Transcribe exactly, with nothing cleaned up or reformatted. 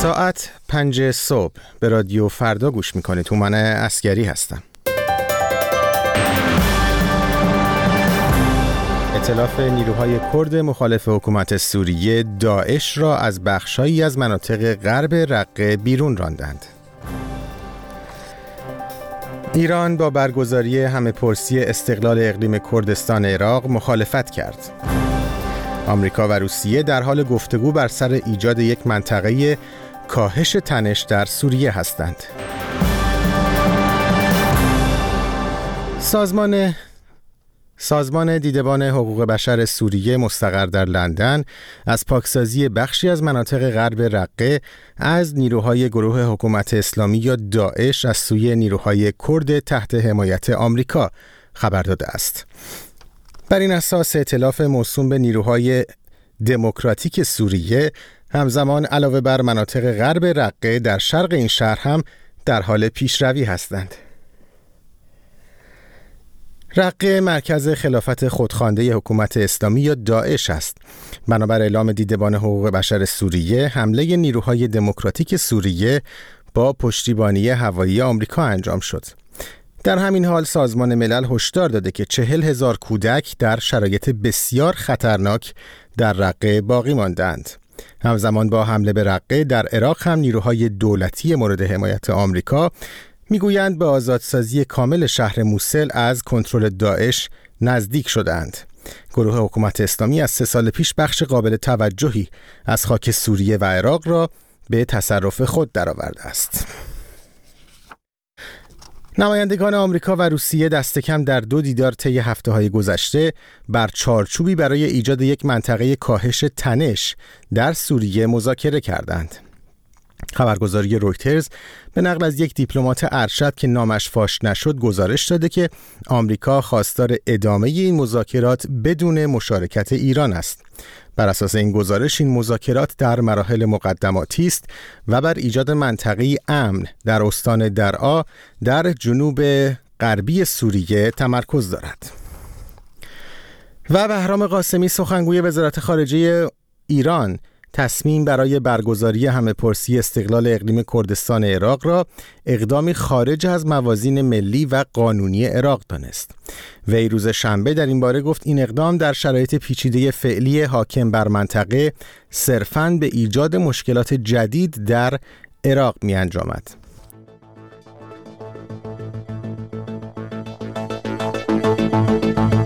ساعت پنج صبح به رادیو فردا گوش میکنید. هومن عسگری هستم. ائتلاف نیروهای کرد مخالف حکومت سوریه داعش را از بخشایی از مناطق غرب رقه بیرون راندند. ایران با برگزاری همه‌پرسی استقلال اقلیم کردستان عراق مخالفت کرد. آمریکا و روسیه در حال گفتگو بر سر ایجاد یک منطقه کاهش تنش در سوریه هستند. سازمان سازمان دیدبان حقوق بشر سوریه مستقر در لندن از پاکسازی بخشی از مناطق غرب رقه از نیروهای گروه حکومت اسلامی یا داعش از سوی نیروهای کرد تحت حمایت آمریکا خبر داده است. بر این اساس ائتلاف موسوم به نیروهای دموکراتیک سوریه همزمان علاوه بر مناطق غرب رقه در شرق این شهر هم در حال پیشروی هستند. رقه مرکز خلافت خودخوانده حکومت اسلامی یا داعش است. بنابر اعلام دیدبان حقوق بشر سوریه، حمله نیروهای دموکراتیک سوریه با پشتیبانی هوایی آمریکا انجام شد. در همین حال سازمان ملل هشدار داده که چهل هزار کودک در شرایط بسیار خطرناک در رقه باقی ماندند. همزمان با حمله به رقه در عراق هم نیروهای دولتی مورد حمایت آمریکا میگویند به آزادسازی کامل شهر موسل از کنترل داعش نزدیک شدند. گروه حکومت اسلامی از سه سال پیش بخش قابل توجهی از خاک سوریه و عراق را به تصرف خود درآورده است. نمایندگان آمریکا و روسیه دست کم در دو دیدار طی هفته‌های گذشته بر چارچوبی برای ایجاد یک منطقه کاهش تنش در سوریه مذاکره کردند. خبرگزاری رویترز به نقل از یک دیپلمات ارشد که نامش فاش نشد گزارش داده که آمریکا خواستار ادامه این مذاکرات بدون مشارکت ایران است. بر اساس این گزارش این مذاکرات در مراحل مقدماتی است و بر ایجاد منطقه‌ای امن در استان درعا در جنوب غربی سوریه تمرکز دارد. و بهرام قاسمی سخنگوی وزارت خارجه ایران تصمیم برای برگزاری همه‌پرسی استقلال اقلیم کردستان عراق را اقدامی خارج از موازین ملی و قانونی عراق دانست. وی روز شنبه در این باره گفت این اقدام در شرایط پیچیده فعلی حاکم بر منطقه صرفاً به ایجاد مشکلات جدید در عراق می انجامد.